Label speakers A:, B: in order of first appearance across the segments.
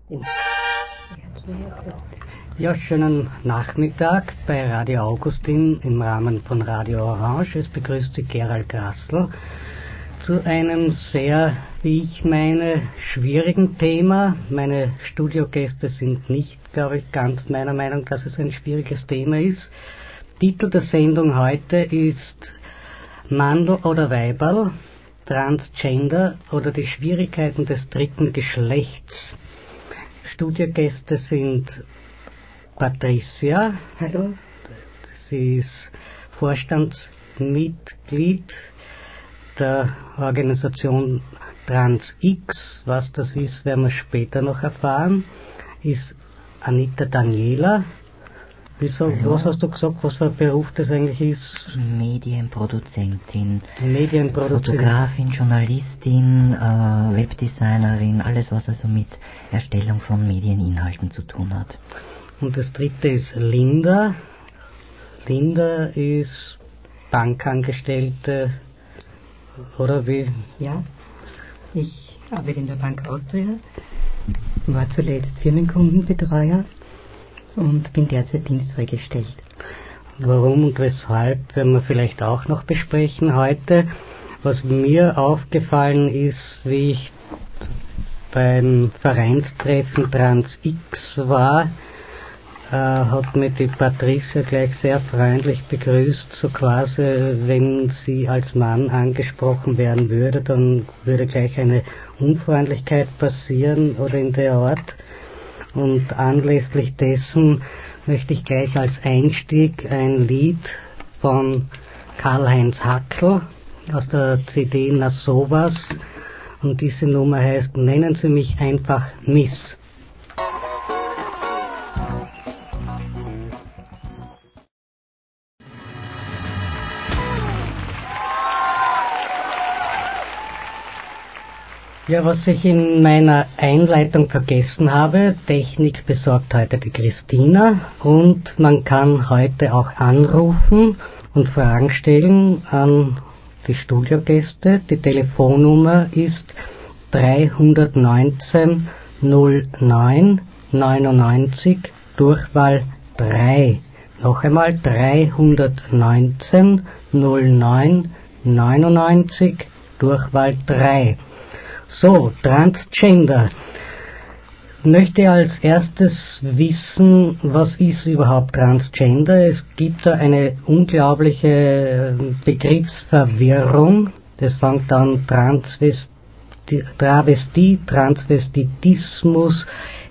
A: Ja, schönen Nachmittag bei Radio Augustin im Rahmen von Radio Orange. Es begrüßt Sie Gerald Grassl zu einem sehr, wie ich meine, schwierigen Thema. Meine Studiogäste sind nicht, glaube ich, ganz meiner Meinung, dass es ein schwieriges Thema ist. Titel der Sendung heute ist Mandl oder Weiberl, Transgender oder die Schwierigkeiten des dritten Geschlechts. Studiogäste sind Patricia.
B: Hallo.
A: Sie ist Vorstandsmitglied der Organisation TransX. Was das ist, werden wir später noch erfahren. Ist Anita Daniela. Was hast du gesagt, was für ein Beruf das eigentlich ist?
B: Medienproduzentin,
A: Medienproduzentin.
B: Fotografin, Journalistin, Webdesignerin, alles was also mit Erstellung von Medieninhalten zu tun hat.
A: Und das dritte ist Linda. Linda ist Bankangestellte, oder wie?
C: Ja, ich arbeite in der Bank Austria, war zuletzt Firmenkundenbetreuer und bin derzeit dienstfreigestellt.
A: Warum und weshalb werden wir vielleicht auch noch besprechen heute. Was mir aufgefallen ist, wie ich beim Vereinstreffen TransX war, hat mir die Patricia gleich sehr freundlich begrüßt, so quasi, wenn sie als Mann angesprochen werden würde, dann würde gleich eine Unfreundlichkeit passieren oder in der Art. Und anlässlich dessen möchte ich gleich als Einstieg ein Lied von Karl-Heinz Hackl aus der CD Na sowas, und diese Nummer heißt Nennen Sie mich einfach Miss. Ja, was ich in meiner Einleitung vergessen habe, Technik besorgt heute die Christina, und man kann heute auch anrufen und Fragen stellen an die Studiogäste. Die Telefonnummer ist 319 09 99 Durchwahl 3. Noch einmal 319 09 99 Durchwahl 3. So, Transgender. Ich möchte als erstes wissen, was ist überhaupt Transgender? Es gibt da eine unglaubliche Begriffsverwirrung. Das fängt an Travestie, Transvestitismus,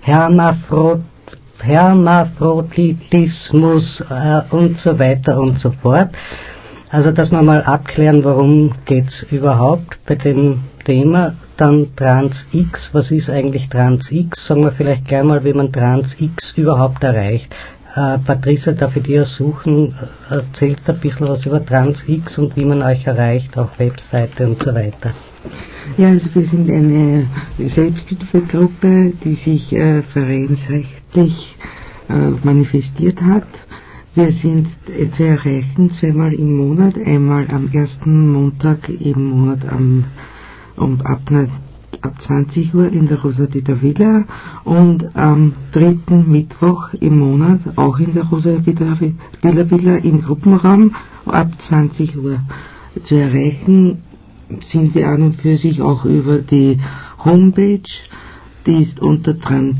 A: Hermaphroditismus und so weiter und so fort. Also, dass wir mal abklären, worum geht's überhaupt bei dem Thema. Dann TransX, was ist eigentlich TransX? Sagen wir vielleicht gleich mal, wie man TransX überhaupt erreicht. Patricia, darf ich dir suchen? Erzählt ein bisschen was über TransX und wie man euch erreicht auf Webseite und so weiter.
D: Ja, also wir sind eine Selbsthilfegruppe, die sich vereinsrechtlich manifestiert hat. Wir sind zu erreichen zweimal im Monat, einmal am ersten Montag im Monat ab 20 Uhr in der Rosavita Villa und am dritten Mittwoch im Monat auch in der Rosavita Villa im Gruppenraum ab 20 Uhr. Zu erreichen sind wir an und für sich auch über die Homepage, die ist unter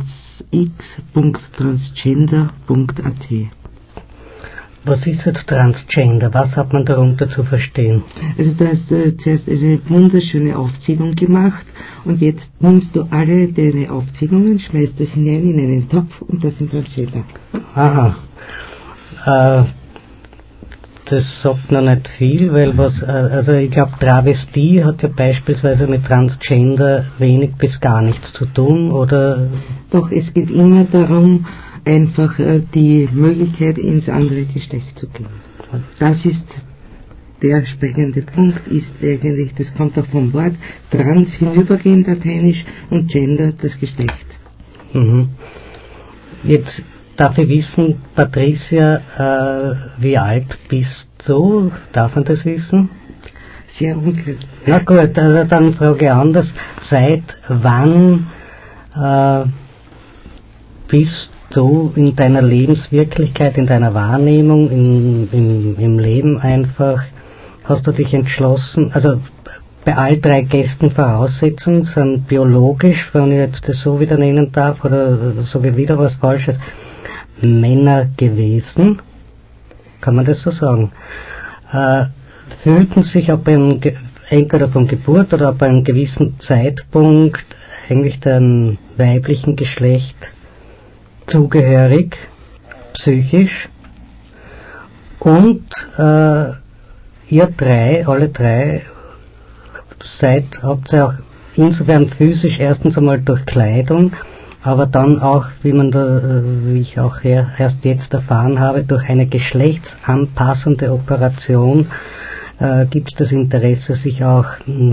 D: transx.transgender.at.
A: Was ist jetzt Transgender? Was hat man darunter zu verstehen?
D: Also da hast du zuerst eine wunderschöne Aufzählung gemacht und jetzt nimmst du alle deine Aufzählungen, schmeißt das hinein in einen Topf und das sind Transgender.
A: Aha. Das sagt noch nicht viel, weil also ich glaube Travestie hat ja beispielsweise mit Transgender wenig bis gar nichts zu tun, oder?
D: Doch, es geht immer darum, einfach die Möglichkeit ins andere Geschlecht zu gehen. Das ist der springende Punkt, ist eigentlich, das kommt auch vom Wort trans, hinübergehen, lateinisch, und gender, das Geschlecht.
A: Mhm. Jetzt darf ich wissen, Patricia, wie alt bist du? Darf man das wissen?
D: Sehr unklar.
A: Na gut, also dann frage ich anders. Seit wann bist du in deiner Lebenswirklichkeit, in deiner Wahrnehmung, im Leben einfach, hast du dich entschlossen, also bei all 3 Gästen Voraussetzungen sind biologisch, wenn ich jetzt das so wieder nennen darf, oder so wie wieder was Falsches, Männer gewesen, kann man das so sagen, fühlten sich ab einem, entweder von Geburt oder ab einem gewissen Zeitpunkt eigentlich dem weiblichen Geschlecht zugehörig, psychisch, und ihr alle drei, habt ihr auch insofern physisch erstens einmal durch Kleidung, aber dann auch, wie ich auch erst jetzt erfahren habe, durch eine geschlechtsanpassende Operation gibt es das Interesse, sich auch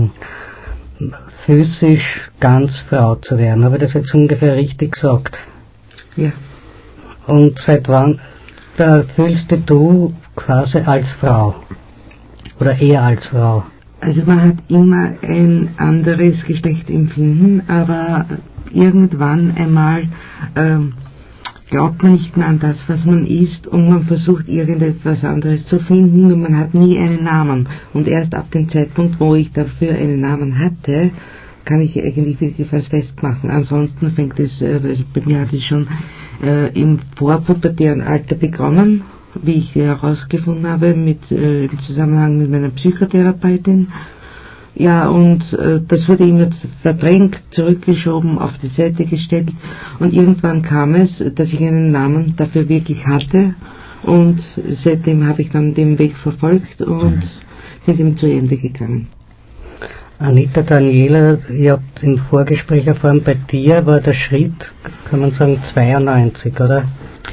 A: physisch ganz Frau zu werden. Habe ich das jetzt ungefähr richtig gesagt?
D: Ja.
A: Und seit wann fühlst du quasi als Frau? Oder eher als Frau?
D: Also man hat immer ein anderes Geschlechtsempfinden, aber irgendwann einmal glaubt man nicht mehr an das, was man ist, und man versucht irgendetwas anderes zu finden, und man hat nie einen Namen. Und erst ab dem Zeitpunkt, wo ich dafür einen Namen hatte, kann ich eigentlich wirklich was festmachen. Ansonsten fängt es, also bei mir hat es schon im vorpubertären Alter begonnen, wie ich herausgefunden habe, im Zusammenhang mit meiner Psychotherapeutin. Ja, und das wurde immer verdrängt, zurückgeschoben, auf die Seite gestellt, und irgendwann kam es, dass ich einen Namen dafür wirklich hatte, und seitdem habe ich dann den Weg verfolgt und bin ihm zu Ende gegangen.
A: Anita, Daniela, ihr habt im Vorgespräch erfahren, bei dir war der Schritt, kann man sagen, 92, oder?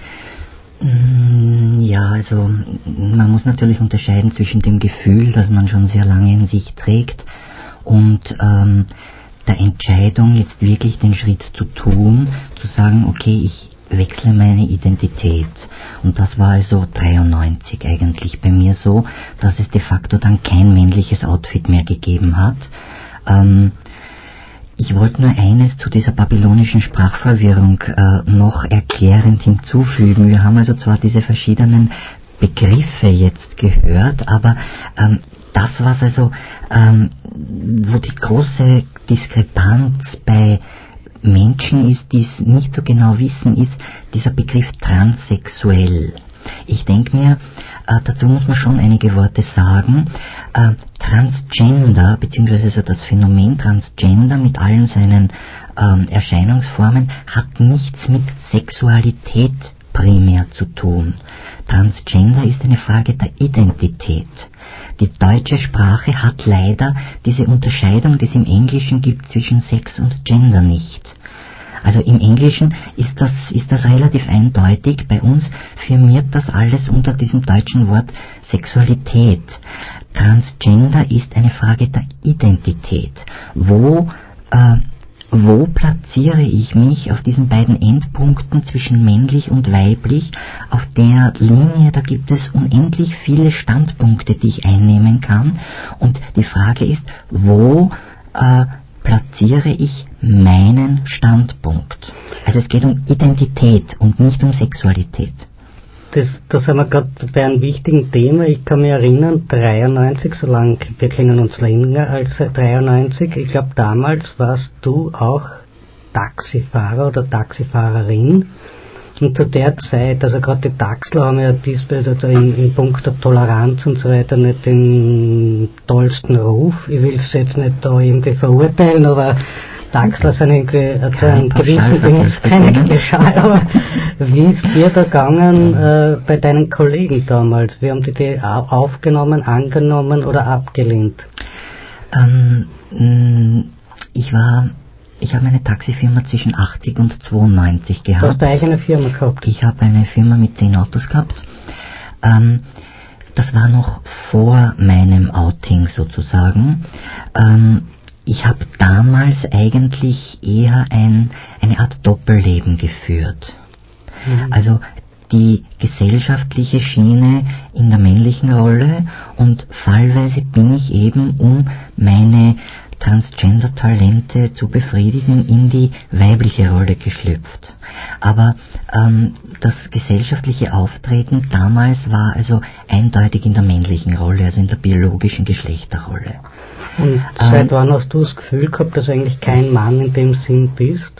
B: Ja, also man muss natürlich unterscheiden zwischen dem Gefühl, das man schon sehr lange in sich trägt, und der Entscheidung, jetzt wirklich den Schritt zu tun, zu sagen, okay, ich wechsle meine Identität. Und das war also 93 eigentlich bei mir so, dass es de facto dann kein männliches Outfit mehr gegeben hat. Ich wollte nur eines zu dieser babylonischen Sprachverwirrung noch erklärend hinzufügen. Wir haben also zwar diese verschiedenen Begriffe jetzt gehört, aber das, was also, wo die große Diskrepanz bei Menschen ist, die es nicht so genau wissen, ist dieser Begriff transsexuell. Ich denke mir, dazu muss man schon einige Worte sagen. Transgender, beziehungsweise also das Phänomen Transgender mit allen seinen Erscheinungsformen, hat nichts mit Sexualität primär zu tun. Transgender ist eine Frage der Identität. Die deutsche Sprache hat leider diese Unterscheidung, die es im Englischen gibt, zwischen Sex und Gender nicht. Also im Englischen ist das relativ eindeutig. Bei uns firmiert das alles unter diesem deutschen Wort Sexualität. Transgender ist eine Frage der Identität. Wo platziere ich mich auf diesen beiden Endpunkten zwischen männlich und weiblich? Auf der Linie, da gibt es unendlich viele Standpunkte, die ich einnehmen kann. Und die Frage ist, wo platziere ich meinen Standpunkt? Also es geht um Identität und nicht um Sexualität.
A: Da sind wir gerade bei einem wichtigen Thema. Ich kann mich erinnern, 93, so lange, wir kennen uns länger als 93, ich glaube damals warst du auch Taxifahrer oder Taxifahrerin. Und zu der Zeit, also gerade die Taxler haben ja in Punkt der Toleranz und so weiter nicht den tollsten Ruf. Ich will es jetzt nicht da irgendwie verurteilen, aber Taxler sind irgendwie zu einem gewissen Ding keine Pauschal, aber wie ist dir da gegangen bei deinen Kollegen damals? Wie haben die aufgenommen, angenommen oder abgelehnt?
B: Ich habe eine Taxifirma zwischen 80 und 92 gehabt.
A: Du hast eine eigene Firma gehabt?
B: Ich habe eine Firma mit 10 Autos gehabt. Das war noch vor meinem Outing sozusagen. Ich habe damals eigentlich eher eine Art Doppelleben geführt. Also die gesellschaftliche Schiene in der männlichen Rolle, und fallweise bin ich eben, um meine Transgender-Talente zu befriedigen, in die weibliche Rolle geschlüpft. Aber das gesellschaftliche Auftreten damals war also eindeutig in der männlichen Rolle, also in der biologischen Geschlechterrolle.
A: Und seit wann hast du das Gefühl gehabt, dass du eigentlich kein Mann in dem Sinn bist?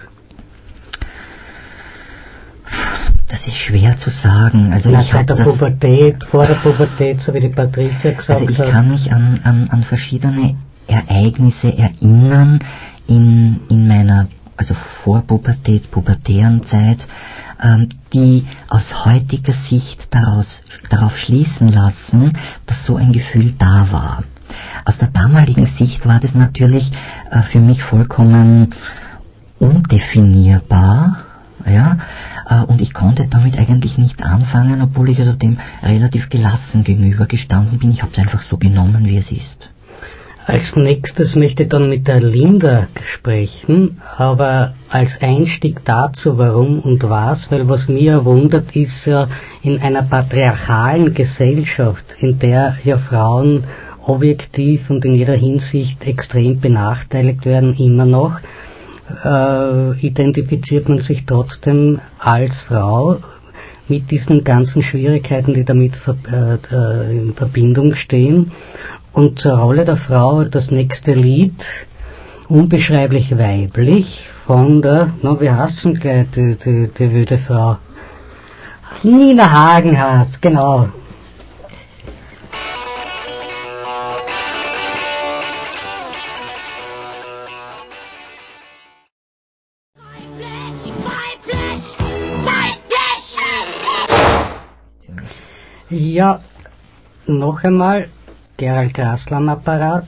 B: Das ist schwer zu sagen. Also
A: seit der Pubertät, vor der Pubertät, so wie die Patricia gesagt hat.
B: Also ich kann mich an verschiedene Ereignisse erinnern in meiner Vorpubertät, pubertären Zeit, die aus heutiger Sicht darauf schließen lassen, dass so ein Gefühl da war. Aus der damaligen Sicht war das natürlich für mich vollkommen undefinierbar, ja, und ich konnte damit eigentlich nicht anfangen, obwohl ich also dem relativ gelassen gegenübergestanden bin. Ich habe es einfach so genommen, wie es ist.
A: Als nächstes möchte ich dann mit der Linda sprechen, aber als Einstieg dazu, warum und was, weil was mir wundert, ist ja in einer patriarchalen Gesellschaft, in der ja Frauen objektiv und in jeder Hinsicht extrem benachteiligt werden, immer noch, identifiziert man sich trotzdem als Frau mit diesen ganzen Schwierigkeiten, die damit in Verbindung stehen. Und zur Rolle der Frau das nächste Lied, unbeschreiblich weiblich, von der, wie heißt denn gleich, die wilde Frau? Nina Hagen heißt, genau. Ja, noch einmal, Gerald Grassl am Apparat,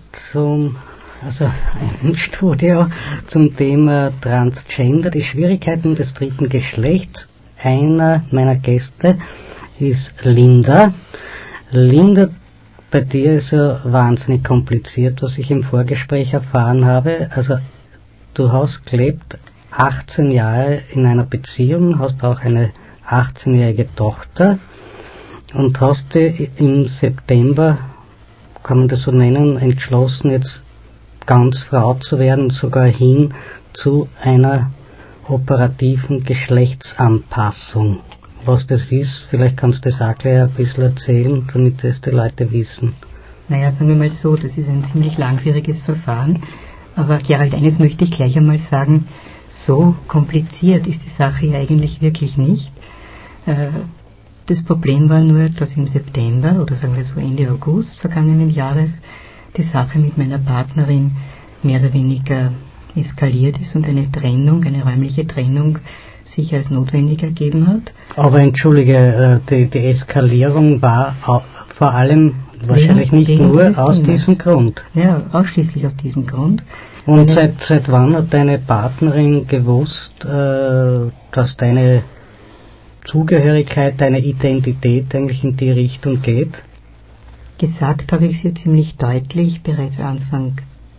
A: ein Studio zum Thema Transgender, die Schwierigkeiten des dritten Geschlechts. Einer meiner Gäste ist Linda. Linda, bei dir ist ja wahnsinnig kompliziert, was ich im Vorgespräch erfahren habe. Also, du hast gelebt 18 Jahre in einer Beziehung, hast auch eine 18-jährige Tochter und hast dich im September, kann man das so nennen, entschlossen, jetzt ganz Frau zu werden, sogar hin zu einer operativen Geschlechtsanpassung. Was das ist, vielleicht kannst du das auch gleich ein bisschen erzählen, damit das die Leute wissen.
C: Naja, sagen wir mal so, das ist ein ziemlich langwieriges Verfahren, aber Gerald, eines möchte ich gleich einmal sagen, so kompliziert ist die Sache ja eigentlich wirklich nicht. Das Problem war nur, dass im September, oder sagen wir so Ende August vergangenen Jahres, die Sache mit meiner Partnerin mehr oder weniger eskaliert ist und eine räumliche Trennung sich als notwendig ergeben hat.
A: Aber entschuldige, die Eskalierung war vor allem wahrscheinlich nicht nur aus diesem Grund.
C: Ja, ausschließlich aus diesem Grund.
A: Und seit wann hat deine Partnerin gewusst, dass deine Zugehörigkeit, deine Identität eigentlich in die Richtung geht?
C: Gesagt habe ich sie ziemlich deutlich, bereits Anfang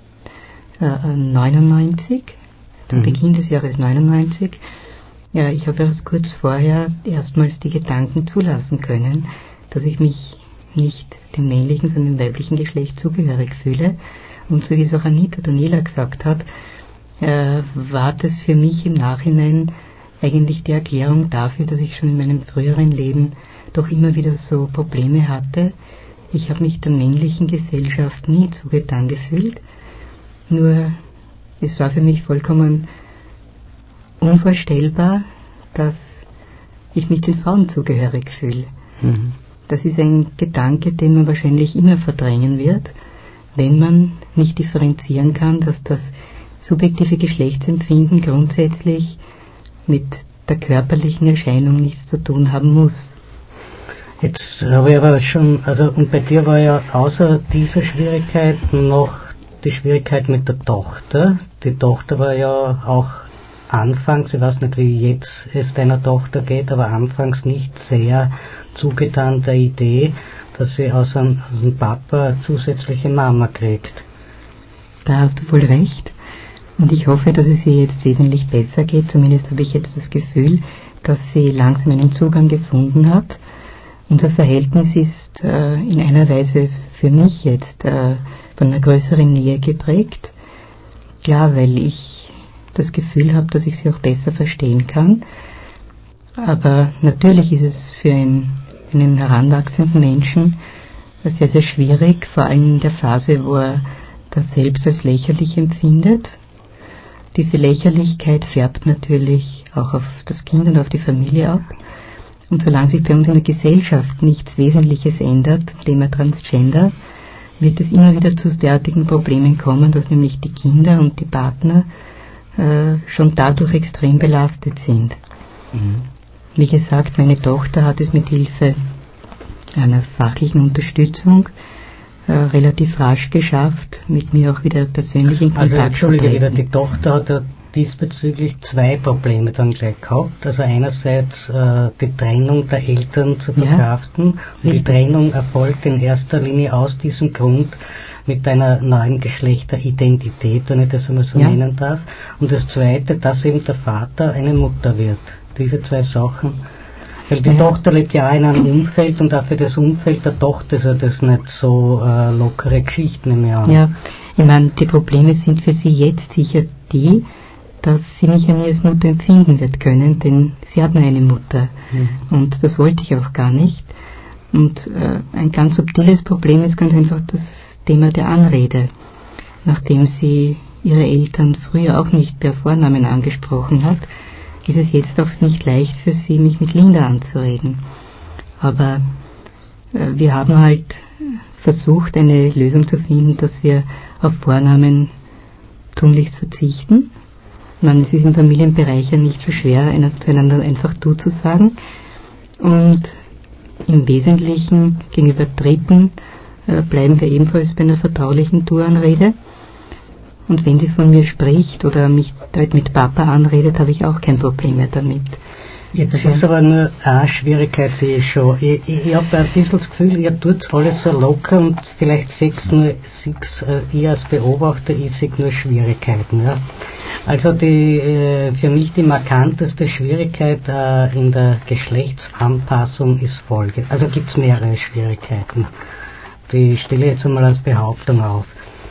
C: 99, zu Beginn des Jahres 99. Ja, ich habe erst kurz vorher erstmals die Gedanken zulassen können, dass ich mich nicht dem männlichen, sondern dem weiblichen Geschlecht zugehörig fühle. Und so wie es auch Anita Daniela gesagt hat, war das für mich im Nachhinein eigentlich die Erklärung dafür, dass ich schon in meinem früheren Leben doch immer wieder so Probleme hatte. Ich habe mich der männlichen Gesellschaft nie zugetan gefühlt, nur es war für mich vollkommen unvorstellbar, dass ich mich den Frauen zugehörig fühle. Das ist ein Gedanke, den man wahrscheinlich immer verdrängen wird, wenn man nicht differenzieren kann, dass das subjektive Geschlechtsempfinden grundsätzlich mit der körperlichen Erscheinung nichts zu tun haben muss.
A: Jetzt habe ich aber schon, und bei dir war ja außer dieser Schwierigkeit noch die Schwierigkeit mit der Tochter. Die Tochter war ja auch anfangs, ich weiß nicht, wie jetzt es deiner Tochter geht, aber anfangs nicht sehr zugetan der Idee, dass sie aus einem Papa eine zusätzliche Mama kriegt.
C: Da hast du voll recht. Und ich hoffe, dass es ihr jetzt wesentlich besser geht. Zumindest habe ich jetzt das Gefühl, dass sie langsam einen Zugang gefunden hat. Unser Verhältnis ist in einer Weise für mich jetzt von einer größeren Nähe geprägt. klar, weil ich das Gefühl habe, dass ich sie auch besser verstehen kann. Aber natürlich ist es für einen heranwachsenden Menschen sehr, sehr schwierig, vor allem in der Phase, wo er das selbst als lächerlich empfindet. Diese Lächerlichkeit färbt natürlich auch auf das Kind und auf die Familie ab. Und solange sich bei uns in der Gesellschaft nichts Wesentliches ändert, Thema Transgender, wird es immer wieder zu derartigen Problemen kommen, dass nämlich die Kinder und die Partner schon dadurch extrem belastet sind. Wie gesagt, meine Tochter hat es mit Hilfe einer fachlichen Unterstützung relativ rasch geschafft, mit mir auch wieder persönlich in Kontakt zu treten.
A: Wieder, die Tochter hat ja diesbezüglich zwei Probleme dann gleich gehabt. Also einerseits die Trennung der Eltern zu verkraften. Und die Trennung erfolgt in erster Linie aus diesem Grund mit einer neuen Geschlechteridentität, wenn ich das einmal so nennen darf. Und das Zweite, dass eben der Vater eine Mutter wird. Diese zwei Sachen. Weil die Tochter lebt ja auch in einem Umfeld und auch für das Umfeld der Tochter ist ja das nicht so lockere Geschichten mehr an.
C: Ja, ich meine, die Probleme sind für sie jetzt sicher die, dass sie mich ja nie als Mutter empfinden wird können, denn sie hat nur eine Mutter. Und das wollte ich auch gar nicht. Und ein ganz subtiles Problem ist ganz einfach das Thema der Anrede. Nachdem sie ihre Eltern früher auch nicht per Vornamen angesprochen hat, ist es jetzt auch nicht leicht für sie, mich mit Linda anzureden. Aber wir haben halt versucht, eine Lösung zu finden, dass wir auf Vornamen tunlichst verzichten. Ich meine, es ist im Familienbereich ja nicht so schwer, zueinander einfach du zu sagen. Und im Wesentlichen gegenüber Dritten bleiben wir ebenfalls bei einer vertraulichen Du-Anrede. Und wenn sie von mir spricht oder mich dort mit Papa anredet, habe ich auch kein Problem mehr damit.
A: Jetzt ist aber nur eine Schwierigkeit, sehe ich schon. Ich habe ein bisschen das Gefühl, ihr tut alles so locker und vielleicht ich als Beobachter, ich sehe nur Schwierigkeiten. Ja. Also für mich die markanteste Schwierigkeit in der Geschlechtsanpassung ist folgende. Also gibt es mehrere Schwierigkeiten. Die stelle ich jetzt einmal als Behauptung auf.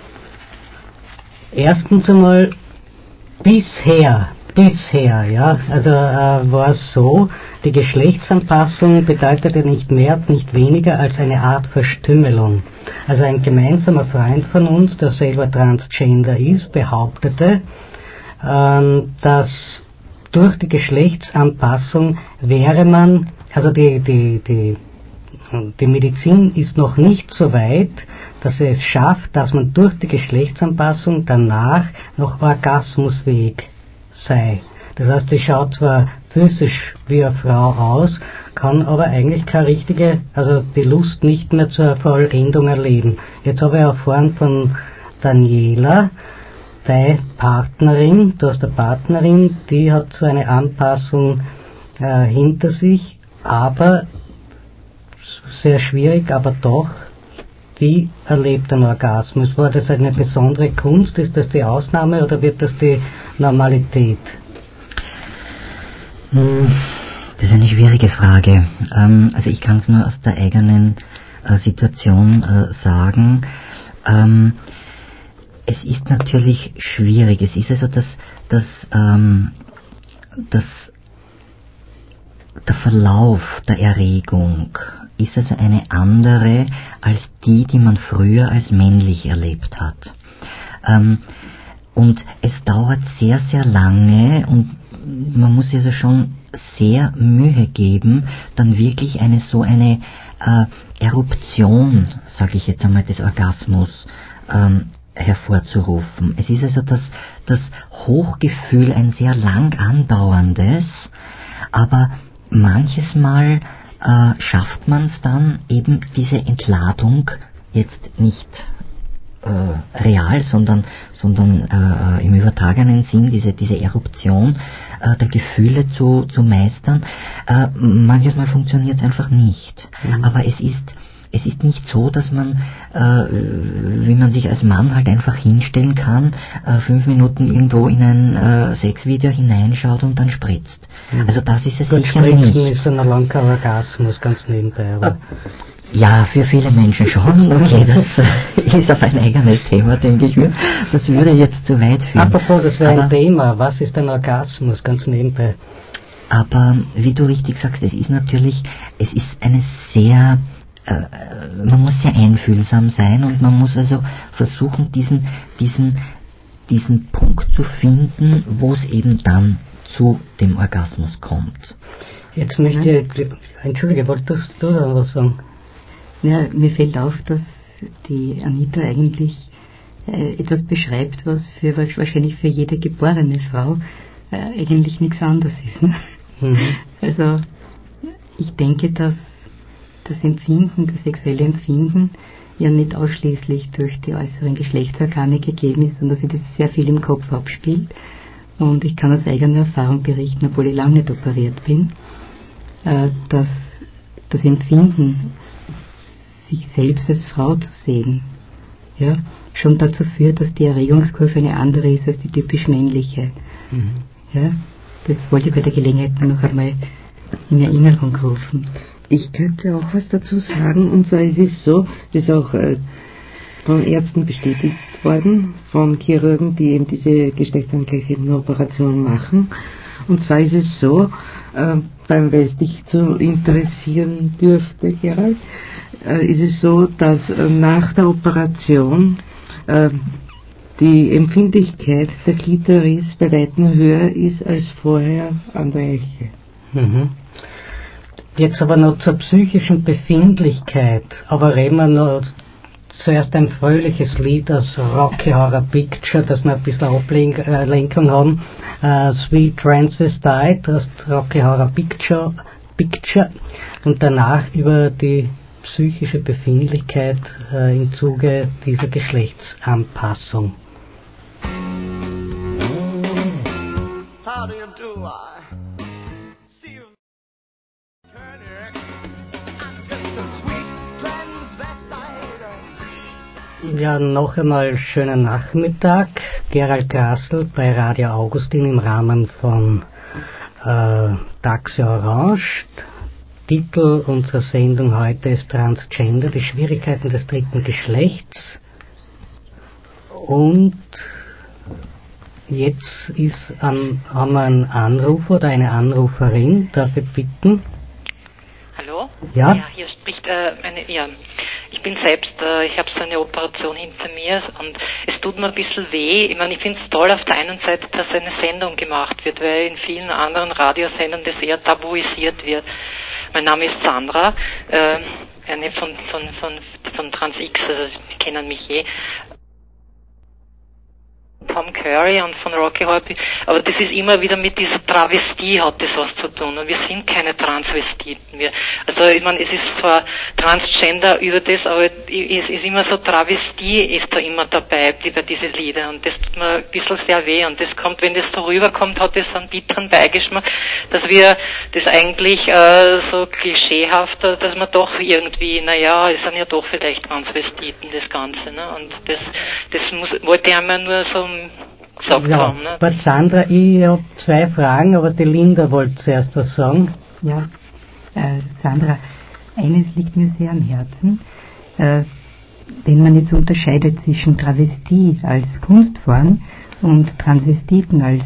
A: Erstens einmal bisher, ja, also war es so, die Geschlechtsanpassung bedeutete nicht mehr, nicht weniger als eine Art Verstümmelung. Also ein gemeinsamer Freund von uns, der selber Transgender ist, behauptete, dass durch die Geschlechtsanpassung wäre man, also die Medizin ist noch nicht so weit, dass er es schafft, dass man durch die Geschlechtsanpassung danach noch orgasmusfähig sei. Das heißt, die schaut zwar physisch wie eine Frau aus, kann aber eigentlich keine richtige, also die Lust nicht mehr zur Vollendung erleben. Jetzt habe ich erfahren von Daniela, deine Partnerin, du hast eine Partnerin, die hat so eine Anpassung hinter sich, aber sehr schwierig, aber doch, die erlebt einen Orgasmus. War das eine besondere Kunst? Ist das die Ausnahme oder wird das die Normalität?
B: Das ist eine schwierige Frage. Also ich kann es nur aus der eigenen Situation sagen. Es ist natürlich schwierig. Es ist also, der Verlauf der Erregung ist also eine andere als die man früher als männlich erlebt hat. Und es dauert sehr, sehr lange und man muss also schon sehr Mühe geben, dann wirklich eine Eruption, sage ich jetzt einmal, des Orgasmus hervorzurufen. Es ist also das Hochgefühl ein sehr lang andauerndes, aber manches Mal schafft man es dann eben diese Entladung jetzt nicht real, sondern im übertragenen Sinn diese Eruption der Gefühle zu meistern. Manches Mal funktioniert es einfach nicht. Aber es ist es ist nicht so, dass man, wie man sich als Mann halt einfach hinstellen kann, 5 Minuten irgendwo in ein Sexvideo hineinschaut und dann spritzt. Also das ist es sicher nicht.
A: Spritzen ist ein langer Orgasmus, ganz nebenbei. Aber
B: ja, für viele Menschen schon. Okay, das ist auf ein eigenes Thema, denke ich mir. Das würde jetzt zu weit führen.
A: apropos, das wäre ein Thema. Was ist ein Orgasmus, ganz nebenbei?
B: Aber wie du richtig sagst, es ist eine sehr, man muss sehr einfühlsam sein und man muss also versuchen, diesen Punkt zu finden, wo es eben dann zu dem Orgasmus kommt.
A: Jetzt möchte ich, entschuldige, wolltest du da was sagen?
C: Ja, mir fällt auf, dass die Anita eigentlich etwas beschreibt, was wahrscheinlich für jede geborene Frau eigentlich nichts anderes ist. Ne? Also ich denke, dass das Empfinden, das sexuelle Empfinden ja nicht ausschließlich durch die äußeren Geschlechtsorgane gegeben ist, sondern dass sich das sehr viel im Kopf abspielt. Und ich kann aus eigener Erfahrung berichten, obwohl ich lange nicht operiert bin, dass das Empfinden, sich selbst als Frau zu sehen, ja, schon dazu führt, dass die Erregungskurve eine andere ist als die typisch männliche. Ja, das wollte ich bei der Gelegenheit noch einmal in Erinnerung rufen.
D: Ich könnte auch was dazu sagen, und zwar ist es so, das ist auch von Ärzten bestätigt worden, von Chirurgen, die eben diese geschlechtsangleichenden Operationen machen. Und zwar ist es so, weil es dich zu interessieren dürfte, Gerald, ist es so, dass nach der Operation die Empfindlichkeit der Klitoris bei weitem höher ist als vorher an der Eiche.
A: Jetzt aber noch zur psychischen Befindlichkeit. Aber reden wir noch zuerst ein fröhliches Lied aus Rocky Horror Picture, dass wir ein bisschen Ablenkung haben. Sweet Transvestite aus Rocky Horror Picture und danach über die psychische Befindlichkeit im Zuge dieser Geschlechtsanpassung.
E: How do you do? I see you. I'm just a sweet transvestite.
A: Ja, noch einmal schönen Nachmittag. Gerald Grassl bei Radio Augustin im Rahmen von Taxe Orange. Titel unserer Sendung heute ist Transgender, die Schwierigkeiten des dritten Geschlechts. Und jetzt haben wir einen Anrufer oder eine Anruferin, darf ich bitten?
F: Hallo?
A: Ja?
F: Ja, hier spricht ich bin selbst, ich habe so eine Operation hinter mir und es tut mir ein bisschen weh. Ich meine, ich finde es toll auf der einen Seite, dass eine Sendung gemacht wird, weil in vielen anderen Radiosendern das eher tabuisiert wird. Mein Name ist Sandra, eine von TransX, also die kennen mich Tom Curry und von Rocky Horror, aber das ist immer wieder mit dieser Travestie hat das was zu tun und wir sind keine Transvestiten. Also ich meine, es ist zwar Transgender über das, aber es ist immer so Travestie ist da immer dabei bei diesen Lieder und das tut mir ein bisschen sehr weh und das kommt, wenn das so rüberkommt, hat das einen bitteren Beigeschmack, dass wir das eigentlich so klischeehaft, dass man doch irgendwie, es sind ja doch vielleicht Transvestiten, das Ganze, ne? Und das wollte ich einmal nur so gesagt haben. Ne?
A: Bei Sandra, ich habe 2 Fragen, aber die Linda wollte zuerst was sagen.
C: Ja, Sandra, eines liegt mir sehr am Herzen. Wenn man jetzt unterscheidet zwischen Travestie als Kunstform und Transvestiten als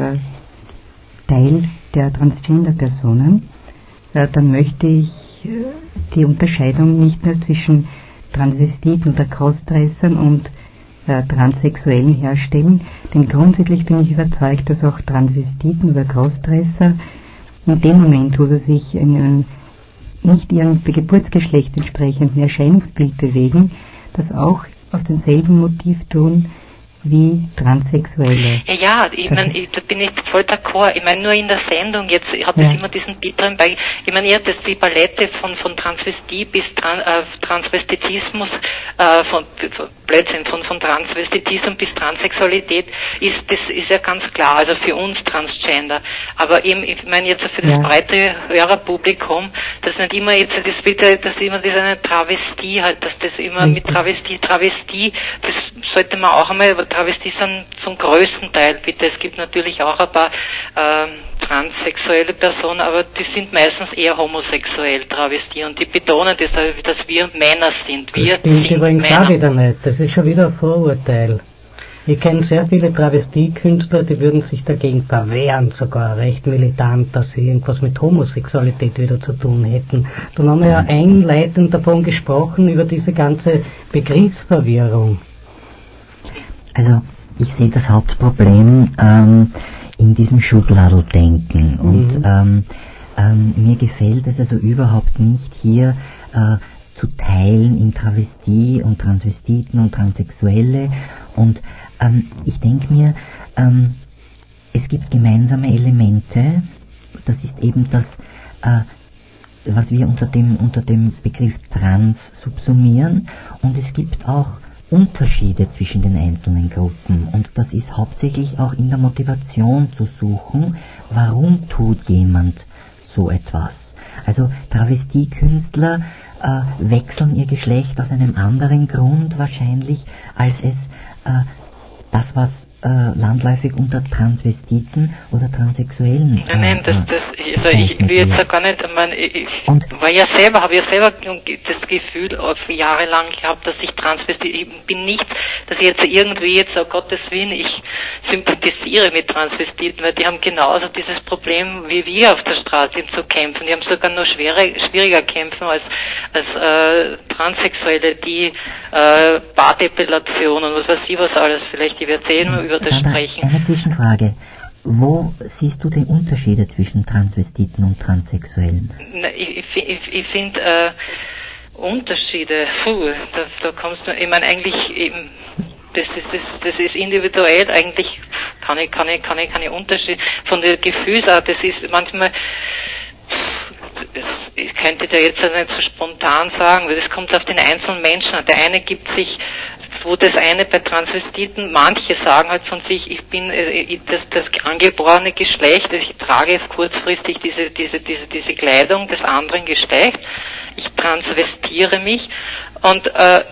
C: Teil der Transgender-Personen, dann möchte ich die Unterscheidung nicht mehr zwischen Transvestiten oder Crossdressern und Transsexuellen herstellen, denn grundsätzlich bin ich überzeugt, dass auch Transvestiten oder Crossdresser in dem Moment, wo sie sich in einem nicht ihrem Geburtsgeschlecht entsprechenden Erscheinungsbild bewegen, das auch aus demselben Motiv tun, wie Transsexuelle.
F: Ja, ich meine, da bin ich voll d'accord. Ich meine, nur in der Sendung, jetzt hat es immer diesen bitteren Beigeschmack. Ich meine, das die Palette von Transvestie bis Transvestitismus, von Transvestitismus bis Transsexualität ist ja ganz klar, also für uns Transgender. Aber eben, ich meine jetzt für das breite Hörerpublikum, dass nicht immer jetzt das bitte, dass immer das eine Travestie halt, dass das immer mit Travestie, das sollte man auch einmal, Travestie sind zum größten Teil, bitte, es gibt natürlich auch ein paar transsexuelle Personen, aber die sind meistens eher homosexuell, Travestie, und die betonen das, dass wir Männer sind. Wir
A: stimmt
F: sind
A: übrigens
F: Männer.
A: auch wieder nicht, das ist schon wieder ein Vorurteil. Ich kenne sehr viele Travestiekünstler, die würden sich dagegen verwehren, sogar recht militant, dass sie irgendwas mit Homosexualität wieder zu tun hätten. Dann haben wir ja einleitend davon gesprochen, über diese ganze Begriffsverwirrung.
B: Also, ich sehe das Hauptproblem in diesem Schubladeldenken. Und mir gefällt es also überhaupt nicht, hier zu teilen in Travestie und Transvestiten und Transsexuelle. Und ich denke mir, es gibt gemeinsame Elemente. Das ist eben das, was wir unter dem Begriff Trans subsumieren. Und es gibt auch Unterschiede zwischen den einzelnen Gruppen, und das ist hauptsächlich auch in der Motivation zu suchen, warum tut jemand so etwas. Also Travestiekünstler wechseln ihr Geschlecht aus einem anderen Grund wahrscheinlich, als es das, was landläufig unter Transvestiten oder Transsexuellen
F: ich will jetzt gar nicht, habe ja selber das Gefühl jahrelang gehabt, dass ich Transvestit bin, nicht, dass ich jetzt irgendwie oh Gottes Willen, ich sympathisiere mit Transvestiten, weil die haben genauso dieses Problem wie wir auf der Straße zu kämpfen. Die haben sogar noch schwieriger kämpfen als Transsexuelle, die Bartepilation und was weiß ich was alles, vielleicht die wir erzählen über das sprechen.
B: Eine Zwischenfrage. Wo siehst du die Unterschiede zwischen Transvestiten und Transsexuellen?
F: Ich finde Unterschiede, da kommst du, ich meine eigentlich eben, das ist individuell, eigentlich kann ich keine Unterschiede von der Gefühlsart, das ist manchmal, ich könnte da jetzt nicht so spontan sagen, weil das kommt auf den einzelnen Menschen an. Der eine gibt sich, wo das eine bei Transvestiten, manche sagen halt von sich, ich bin das angeborene Geschlecht, ich trage kurzfristig diese Kleidung des anderen Geschlechts, ich transvestiere mich und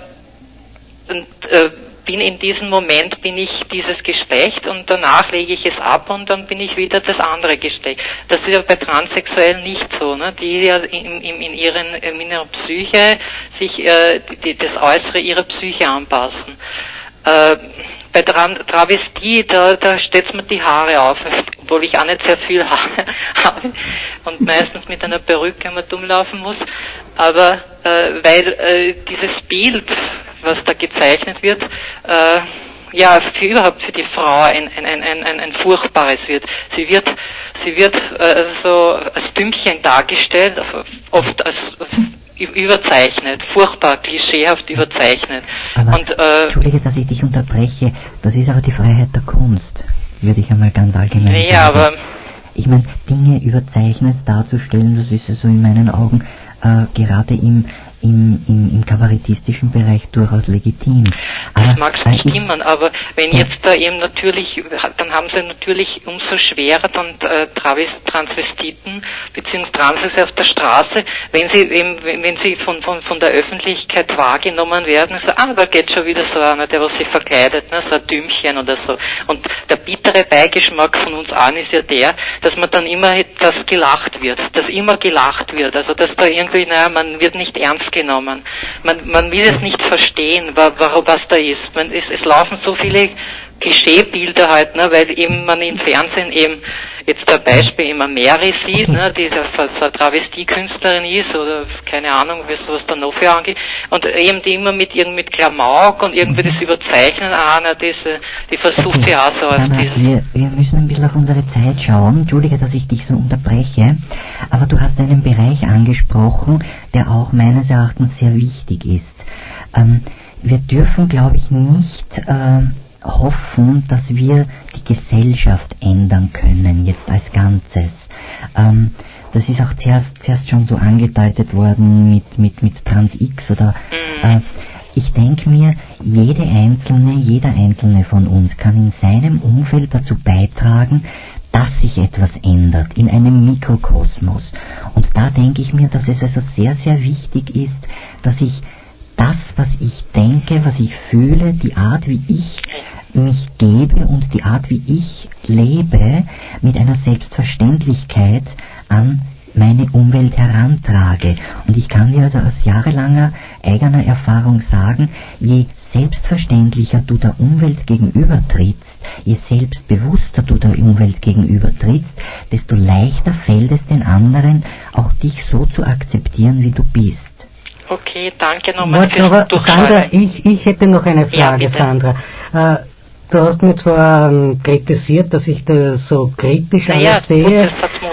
F: bin in diesem Moment bin ich dieses Geschlecht und danach lege ich es ab und dann bin ich wieder das andere Geschlecht. Das ist ja bei Transsexuellen nicht so, ne? Die ja in ihrer Psyche sich das Äußere ihrer Psyche anpassen. Bei Travestie, da stellt mir die Haare auf, obwohl ich auch nicht sehr viel Haare habe und meistens mit einer Perücke immer dumm laufen muss, aber weil dieses Bild, was da gezeichnet wird, überhaupt für die Frau ein furchtbares wird. Sie wird so als Dümmchen dargestellt, oft als überzeichnet, furchtbar, klischeehaft überzeichnet.
B: Aber, Entschuldige, dass ich dich unterbreche, das ist aber die Freiheit der Kunst, würde ich einmal ganz allgemein sagen.
F: Ja, aber
B: ich meine, Dinge überzeichnet darzustellen, das ist ja so in meinen Augen gerade im kabarettistischen Bereich durchaus legitim.
F: Das mag stimmen, aber wenn jetzt da eben natürlich, dann haben sie natürlich umso schwerer dann Transvestiten beziehungsweise Transes auf der Straße, wenn sie von der Öffentlichkeit wahrgenommen werden, so, da geht schon wieder so einer, der was sich verkleidet, ne, so ein Dümmchen oder so. Und der bittere Beigeschmack von uns allen ist ja der, dass man dann immer, dass gelacht wird, also dass da irgendwie, man wird nicht ernst genommen. Man will es nicht verstehen, was da ist. Es laufen so viele Klischeebilder halt, ne, weil eben man im Fernsehen eben jetzt ein Beispiel immer Mary sieht, ne, die so eine Travestiekünstlerin ist oder keine Ahnung, was da noch für angeht, und eben die immer mit Klamauk und irgendwie das Überzeichnen, die versucht sie auch so auf dieses.
B: Wir müssen ein bisschen auf unsere Zeit schauen. Entschuldige, dass ich dich so unterbreche, aber du hast einen Bereich angesprochen, der auch meines Erachtens sehr wichtig ist. Wir dürfen, glaube ich, nicht hoffen, dass wir die Gesellschaft ändern können, jetzt als Ganzes. Das ist auch zuerst schon so angedeutet worden mit Trans X oder ich denke mir, jeder Einzelne von uns kann in seinem Umfeld dazu beitragen, dass sich etwas ändert, in einem Mikrokosmos. Und da denke ich mir, dass es also sehr, sehr wichtig ist, dass ich das, was ich denke, was ich fühle, die Art, wie ich mich gebe und die Art, wie ich lebe, mit einer Selbstverständlichkeit an meine Umwelt herantrage. Und ich kann dir also aus jahrelanger eigener Erfahrung sagen, je selbstverständlicher du der Umwelt gegenübertrittst, je selbstbewusster du der Umwelt gegenübertrittst, desto leichter fällt es den anderen, auch dich so zu akzeptieren, wie du bist.
F: Okay, danke nochmal
A: fürs Durchhalten. Sandra, ich hätte noch eine Frage, ja, Sandra. Du hast mir zwar kritisiert, dass ich das so kritisch alles sehe,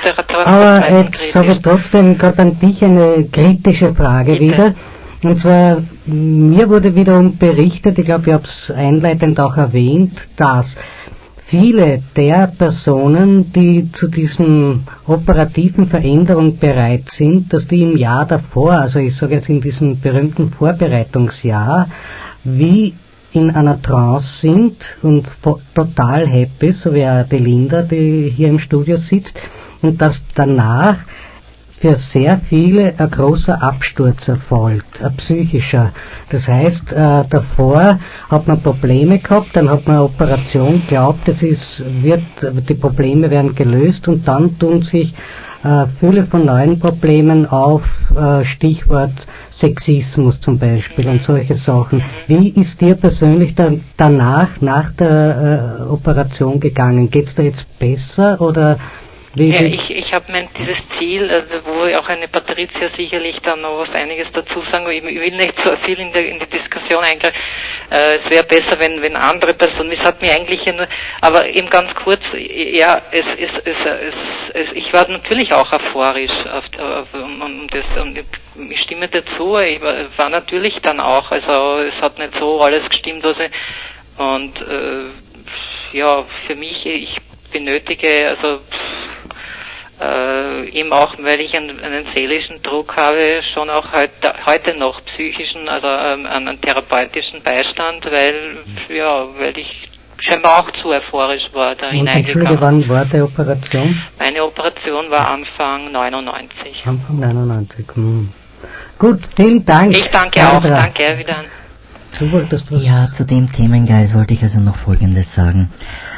A: aber jetzt habe ich trotzdem gerade an dich eine kritische Frage wieder. Und zwar, mir wurde wiederum berichtet, ich glaube, ich habe es einleitend auch erwähnt, dass viele der Personen, die zu diesen operativen Veränderungen bereit sind, dass die im Jahr davor, also ich sage jetzt in diesem berühmten Vorbereitungsjahr, wie in einer Trance sind und total happy, so wie auch die Linda, die hier im Studio sitzt, und dass danach für sehr viele ein großer Absturz erfolgt, ein psychischer. Das heißt, davor hat man Probleme gehabt, dann hat man eine Operation geglaubt, die Probleme werden gelöst, und dann tun sich viele von neuen Problemen auf, Stichwort Sexismus zum Beispiel und solche Sachen. Wie ist dir persönlich danach, nach der Operation gegangen? Geht's da jetzt besser oder wie?
F: Ja, ich habe dieses Ziel, also wo auch eine Patricia sicherlich dann noch einiges dazu sagen, ich will nicht so viel in die Diskussion eingreifen. Es wäre besser, wenn andere Personen, es hat mir eigentlich nur, aber eben ganz kurz, ja, ich war natürlich auch euphorisch und ich stimme dazu, ich war natürlich dann auch, also es hat nicht so alles gestimmt, was ich, und ja, für mich, ich benötige, also eben auch, weil ich einen seelischen Druck habe, schon auch heute noch psychischen, also einen therapeutischen Beistand, weil ich scheinbar auch zu euphorisch war da hineingegangen.
A: Und wann war die Operation?
F: Meine Operation war Anfang 99.
A: Anfang 99, Gut, vielen Dank.
F: Ich danke auch, danke, wieder.
B: Du wolltest was? Ja, zu dem Themengeist wollte ich also noch Folgendes sagen.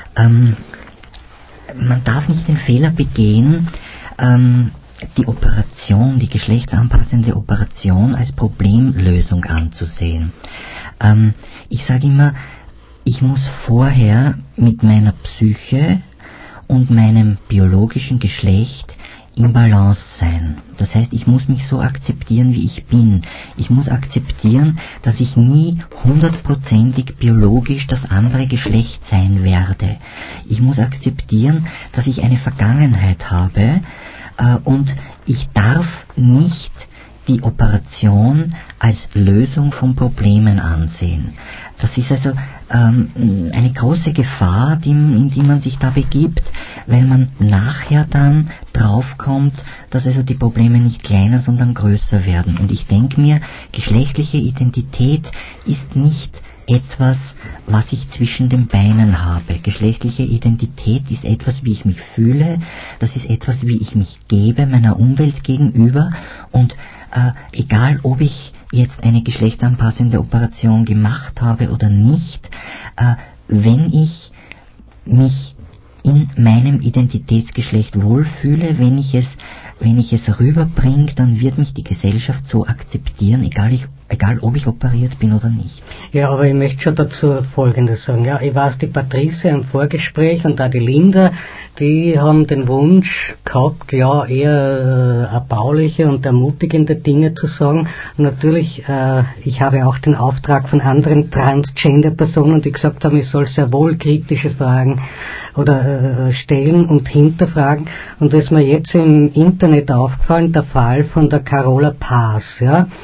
B: Man darf nicht den Fehler begehen, die Operation, die geschlechtsanpassende Operation als Problemlösung anzusehen. Ich sage immer, ich muss vorher mit meiner Psyche und meinem biologischen Geschlecht im Balance sein. Das heißt, ich muss mich so akzeptieren, wie ich bin. Ich muss akzeptieren, dass ich nie 100%ig biologisch das andere Geschlecht sein werde. Ich muss akzeptieren, dass ich eine Vergangenheit habe und ich darf nicht die Operation als Lösung von Problemen ansehen. Das ist also eine große Gefahr, in die man sich da begibt, weil man nachher dann draufkommt, dass also die Probleme nicht kleiner, sondern größer werden. Und ich denke mir, geschlechtliche Identität ist nicht etwas, was ich zwischen den Beinen habe. Geschlechtliche Identität ist etwas, wie ich mich fühle, das ist etwas, wie ich mich gebe meiner Umwelt gegenüber, und egal ob ich jetzt eine geschlechtsanpassende Operation gemacht habe oder nicht, wenn ich mich in meinem Identitätsgeschlecht wohlfühle, wenn ich es rüberbringe, dann wird mich die Gesellschaft so akzeptieren, egal ob ich operiert bin oder nicht.
A: Ja, aber ich möchte schon dazu Folgendes sagen. Ja, ich weiß, die Patricia im Vorgespräch und auch die Linda, die haben den Wunsch gehabt, ja, eher erbauliche und ermutigende Dinge zu sagen. Und natürlich, ich habe auch den Auftrag von anderen Transgender-Personen, die gesagt haben, ich soll sehr wohl kritische Fragen oder stellen und hinterfragen. Und das ist mir jetzt im Internet aufgefallen, der Fall von der Carola Paz, ja.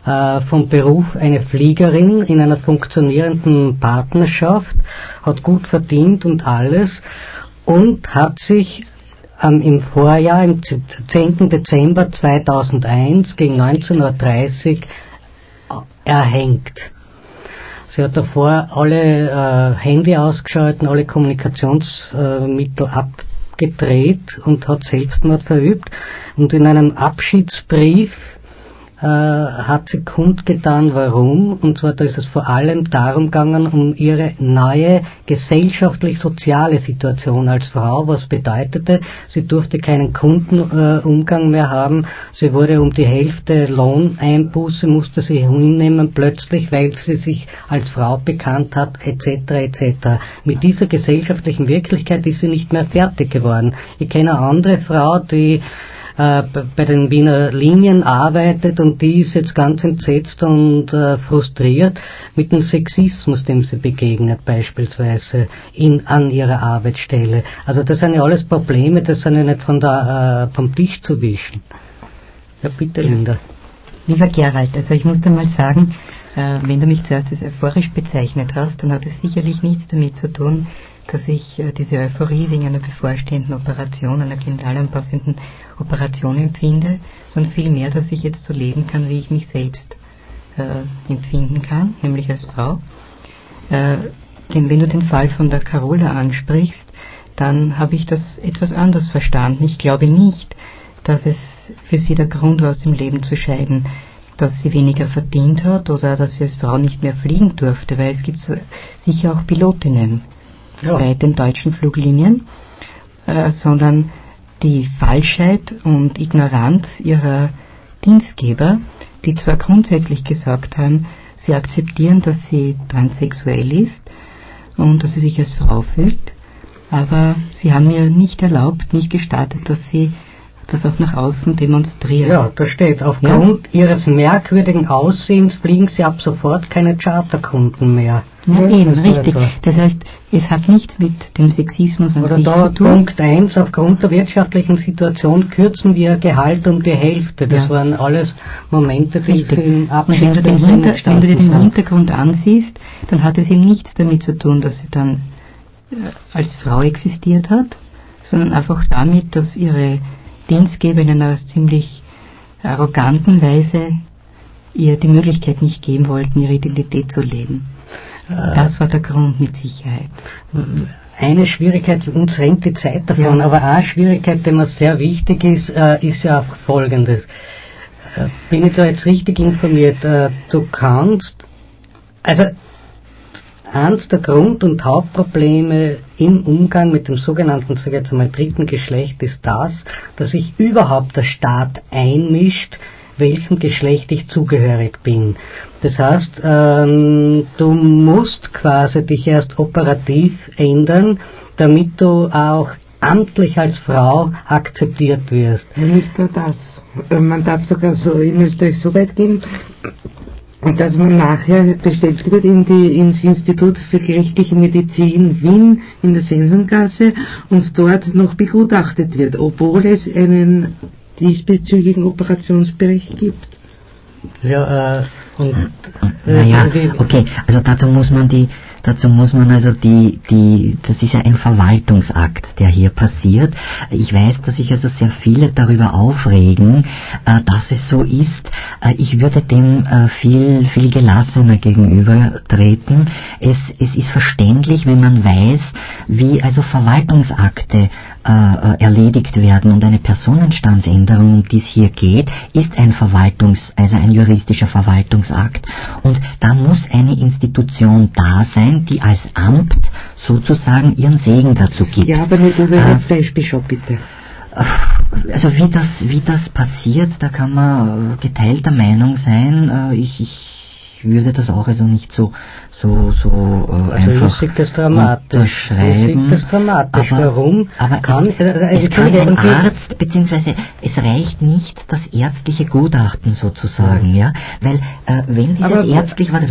A: vom Beruf eine Fliegerin in einer funktionierenden Partnerschaft, hat gut verdient und alles und hat sich im Vorjahr, im 10. Dezember 2001 gegen 19.30 Uhr erhängt. Sie hat davor alle Handy ausgeschaltet, alle Kommunikationsmittel abgedreht und hat Selbstmord verübt. Und in einem Abschiedsbrief hat sie kundgetan, warum. Und zwar, da ist es vor allem darum gegangen, um ihre neue gesellschaftlich-soziale Situation als Frau. Was bedeutete, sie durfte keinen Kundenumgang mehr haben. Sie wurde um die Hälfte Lohneinbuße, musste sie hinnehmen, plötzlich, weil sie sich als Frau bekannt hat, etc. etc. Mit dieser gesellschaftlichen Wirklichkeit ist sie nicht mehr fertig geworden. Ich kenne eine andere Frau, die bei den Wiener Linien arbeitet und die ist jetzt ganz entsetzt und frustriert mit dem Sexismus, dem sie begegnet beispielsweise an ihrer Arbeitsstelle. Also das sind ja alles Probleme, das sind ja nicht vom Tisch zu wischen. Ja, bitte, Linda.
C: Lieber Gerald, also ich muss dir mal sagen, wenn du mich zuerst als euphorisch bezeichnet hast, dann hat es sicherlich nichts damit zu tun, dass ich diese Euphorie wegen einer bevorstehenden Operation, einer genitalanpassenden Operation empfinde, sondern vielmehr, dass ich jetzt so leben kann, wie ich mich selbst empfinden kann, nämlich als Frau. Denn wenn du den Fall von der Carola ansprichst, dann habe ich das etwas anders verstanden. Ich glaube nicht, dass es für sie der Grund war, aus dem Leben zu scheiden, dass sie weniger verdient hat oder dass sie als Frau nicht mehr fliegen durfte, weil es gibt sicher auch Pilotinnen bei den deutschen Fluglinien, sondern die Falschheit und Ignoranz ihrer Dienstgeber, die zwar grundsätzlich gesagt haben, sie akzeptieren, dass sie transsexuell ist und dass sie sich als Frau fühlt, aber sie haben ihr nicht erlaubt, nicht gestattet, dass sie das auch nach außen demonstriert.
A: Ja, da steht, aufgrund ihres merkwürdigen Aussehens fliegen sie ab sofort keine Charterkunden mehr.
C: Ja, eben, richtig. Das heißt, es hat nichts mit dem Sexismus an sich zu tun.
A: Punkt 1, aufgrund der wirtschaftlichen Situation kürzen wir ihr Gehalt um die Hälfte. Das waren alles Momente, die sie im Abschied
C: Wenn du dir den Hintergrund ansiehst, dann hat es eben nichts damit zu tun, dass sie dann als Frau existiert hat, sondern einfach damit, dass ihre Dienstgeber in einer ziemlich arroganten Weise ihr die Möglichkeit nicht geben wollten, ihre Identität zu leben. Das war der Grund mit Sicherheit.
A: Eine Schwierigkeit, uns rennt die Zeit davon, aber eine Schwierigkeit, die mir sehr wichtig ist, ist ja auch Folgendes. Bin ich da jetzt richtig informiert? Du kannst, also eins der Grund- und Hauptprobleme im Umgang mit dem sogenannten, sag ich jetzt einmal, dritten Geschlecht ist das, dass sich überhaupt der Staat einmischt, welchem Geschlecht ich zugehörig bin. Das heißt, du musst quasi dich erst operativ ändern, damit du auch amtlich als Frau akzeptiert wirst.
D: Nicht nur das. Man darf sogar so in Österreich so weit gehen, dass man nachher bestellt wird ins Institut für gerichtliche Medizin Wien in der Sensengasse und dort noch begutachtet wird, obwohl es einen diesbezüglichen Operationsbericht gibt.
A: Ja,
B: okay, also dazu muss man das ist ja ein Verwaltungsakt, der hier passiert. Ich weiß, dass sich also sehr viele darüber aufregen, dass es so ist. Ich würde dem viel gelassener gegenübertreten. Es ist verständlich, wenn man weiß, wie also Verwaltungsakte erledigt werden, und eine Personenstandsänderung, um die es hier geht, ist ein juristischer Verwaltungsakt, und da muss eine Institution da sein, die als Amt sozusagen ihren Segen dazu gibt.
D: Ja, aber nicht über den Fleischbischof, bitte.
B: Also wie das passiert, da kann man geteilter Meinung sein. Ich würde das auch also nicht so einfach
A: ich sehe das dramatisch. Warum?
B: Aber es kann ein Arzt, beziehungsweise es reicht nicht das ärztliche Gutachten sozusagen, ja, weil wenn dieses ärztliche,
D: bei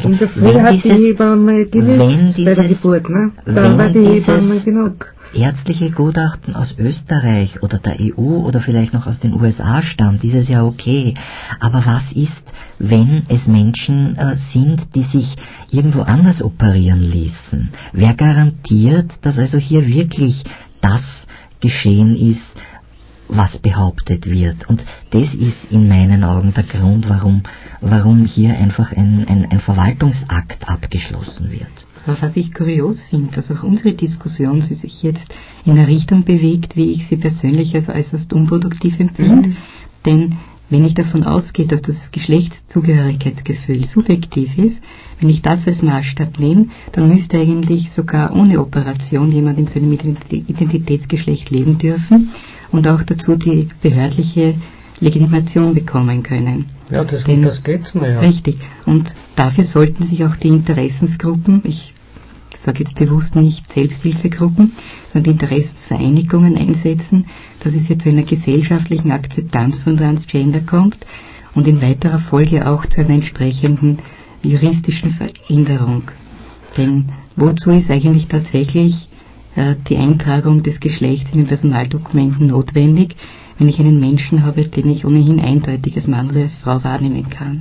D: der Geburt, ne? Dann war die Hebamme genug.
B: Ärztliche Gutachten aus Österreich oder der EU oder vielleicht noch aus den USA stammt, ist es ja okay. Aber was ist, wenn es Menschen sind, die sich irgendwo anders operieren ließen? Wer garantiert, dass also hier wirklich das geschehen ist, was behauptet wird? Und das ist in meinen Augen der Grund, warum hier einfach ein Verwaltungsakt abgeschlossen wird.
C: Was ich kurios finde, dass auch unsere Diskussion sich jetzt in eine Richtung bewegt, wie ich sie persönlich als äußerst unproduktiv empfinde. Denn wenn ich davon ausgehe, dass das Geschlechtszugehörigkeitsgefühl subjektiv ist, wenn ich das als Maßstab nehme, dann müsste eigentlich sogar ohne Operation jemand in seinem Identitätsgeschlecht leben dürfen und auch dazu die behördliche Legitimation bekommen können.
A: Ja, das geht's mir ja.
C: Richtig. Und dafür sollten sich auch die Interessensgruppen, ich sage jetzt bewusst nicht Selbsthilfegruppen, sondern die Interessensvereinigungen einsetzen, dass es hier zu einer gesellschaftlichen Akzeptanz von Transgender kommt und in weiterer Folge auch zu einer entsprechenden juristischen Veränderung. Denn wozu ist eigentlich tatsächlich die Eintragung des Geschlechts in den Personaldokumenten notwendig, wenn ich einen Menschen habe, den ich ohnehin eindeutig als Mann oder als Frau wahrnehmen kann?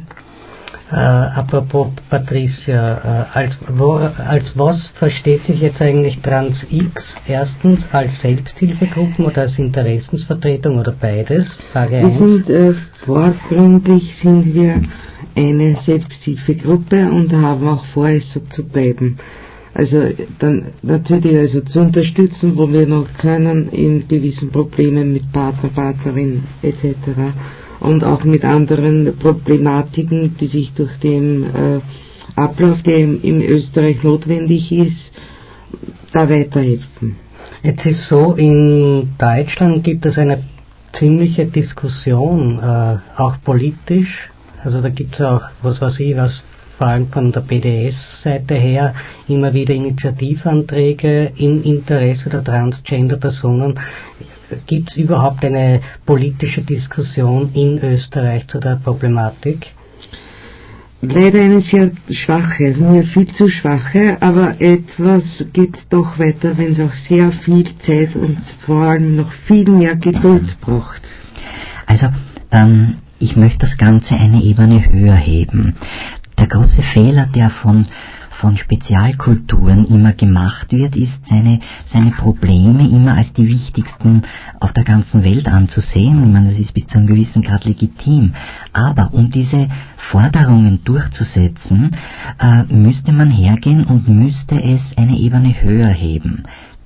A: Apropos Patricia, als was versteht sich jetzt eigentlich Trans X? Erstens als Selbsthilfegruppen oder als Interessensvertretung oder beides? Frage 1.
D: Vorgründlich sind wir eine Selbsthilfegruppe und haben auch vor, es so zu bleiben. Also dann natürlich also zu unterstützen, wo wir noch können, in gewissen Problemen mit Partner, Partnerin etc. und auch mit anderen Problematiken, die sich durch den Ablauf, der in Österreich notwendig ist, da weiterhelfen.
A: Jetzt ist so, in Deutschland gibt es eine ziemliche Diskussion, auch politisch, also da gibt es auch, was vor allem von der BDS-Seite her immer wieder Initiativanträge im Interesse der Transgender-Personen. Gibt es überhaupt eine politische Diskussion in Österreich zu der Problematik?
D: Leider eine sehr schwache, mir viel zu schwache, aber etwas geht doch weiter, wenn es auch sehr viel Zeit und vor allem noch viel mehr Geduld braucht.
B: Also, ich möchte das Ganze eine Ebene höher heben. Der große Fehler, der von Spezialkulturen immer gemacht wird, ist, seine Probleme immer als die wichtigsten auf der ganzen Welt anzusehen. Ich meine, das ist bis zu einem gewissen Grad legitim. Aber um diese Forderungen durchzusetzen, müsste man hergehen und müsste es eine Ebene höher heben.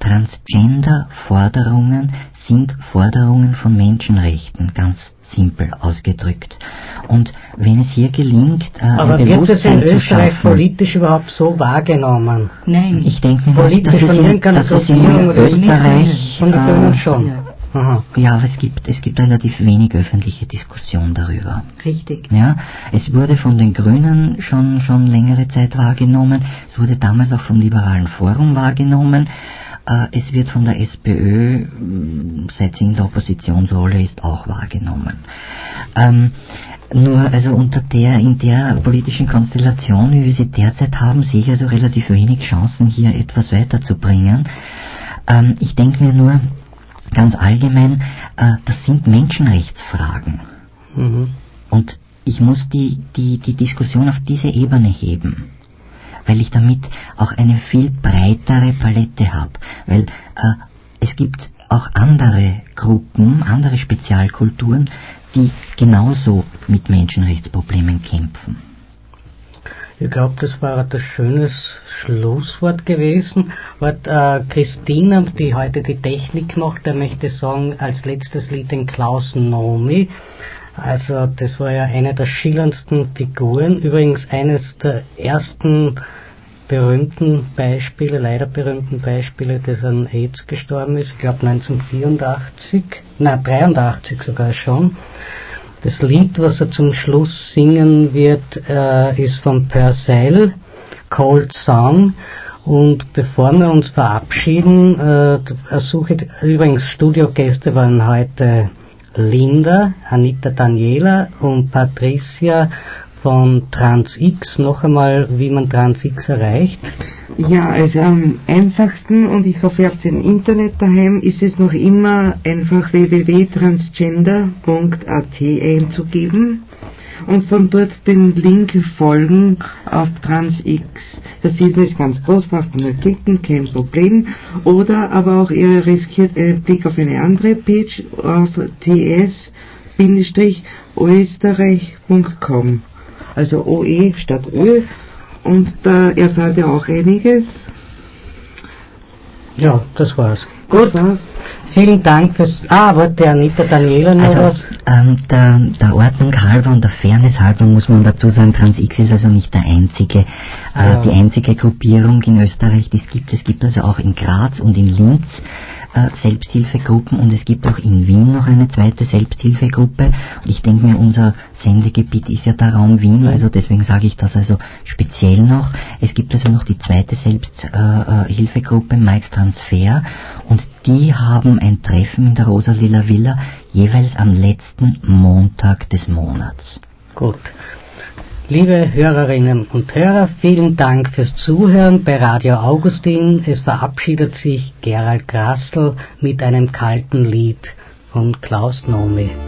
B: Transgender-Forderungen sind Forderungen von Menschenrechten, ganz simpel ausgedrückt. Und wenn es hier gelingt,
A: aber wird es in Österreich politisch überhaupt so wahrgenommen?
C: Nein.
B: Ich denke mir nicht, dass es in Österreich
A: schon.
B: Ja, aber es gibt relativ wenig öffentliche Diskussion darüber.
C: Richtig.
B: Ja, es wurde von den Grünen schon längere Zeit wahrgenommen. Es wurde damals auch vom Liberalen Forum wahrgenommen. Es wird von der SPÖ, seit sie in der Oppositionsrolle ist, auch wahrgenommen. Nur also in der politischen Konstellation, wie wir sie derzeit haben, sehe ich also relativ wenig Chancen, hier etwas weiterzubringen. Ich denke mir nur ganz allgemein, das sind Menschenrechtsfragen.
A: Mhm.
B: Und ich muss die Diskussion auf diese Ebene heben, weil ich damit auch eine viel breitere Palette habe. Weil es gibt auch andere Gruppen, andere Spezialkulturen, die genauso mit Menschenrechtsproblemen kämpfen.
A: Ich glaube, das war ein schönes Schlusswort gewesen. Christina, die heute die Technik macht, der möchte sagen, als letztes Lied den Klaus Nomi. Also das war ja eine der schillerndsten Figuren. Übrigens eines der ersten berühmten Beispiele, leider berühmten Beispiele, dass an AIDS gestorben ist. Ich glaube 1983 sogar schon. Das Lied, was er zum Schluss singen wird, ist von Purcell, Cold Song. Und bevor wir uns verabschieden, übrigens Studiogäste waren heute Linda, Anita Daniela und Patricia von TransX. Noch einmal, wie man TransX erreicht.
D: Ja, also am einfachsten, und ich hoffe, ihr habt ein Internet daheim, ist es noch immer einfach www.transgender.at einzugeben und von dort den Link folgen auf TransX. Das sieht man jetzt ganz groß, braucht man nur klicken, kein Problem. Oder aber auch ihr riskiert einen Blick auf eine andere Page auf ts-österreich.com. Also OE statt Ö. Und da erfahrt ihr auch einiges.
A: Ja, das war's. Gut. Vielen Dank fürs... warte, Anita Daniela noch was?
B: Der Ordnung halber und der Fairness halber muss man dazu sagen, TransX ist also nicht die einzige Gruppierung in Österreich, die es gibt. Es gibt also auch in Graz und in Linz Selbsthilfegruppen und es gibt auch in Wien noch eine zweite Selbsthilfegruppe. Und ich denke mir, unser Sendegebiet ist ja der Raum Wien, also deswegen sage ich das also speziell noch. Es gibt also noch die zweite Selbsthilfegruppe, Mike's Transfer, und die haben ein Treffen in der Rosa-Lila Villa jeweils am letzten Montag des Monats.
A: Gut. Liebe Hörerinnen und Hörer, vielen Dank fürs Zuhören bei Radio Augustin. Es verabschiedet sich Gerald Grassl mit einem kalten Lied von Klaus Nomi.